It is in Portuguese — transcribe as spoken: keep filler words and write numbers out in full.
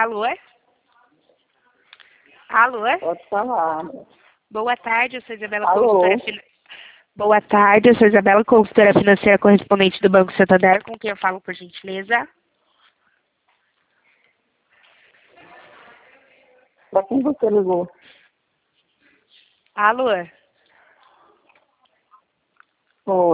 Alô? Alô? Pode falar. Boa tarde, eu sou Isabela, Alô? consultora financeira. Boa tarde, eu sou Isabela, consultora financeira correspondente do Banco Santander, com quem eu falo, por gentileza. Pra quem você ligou? Alô? Oi.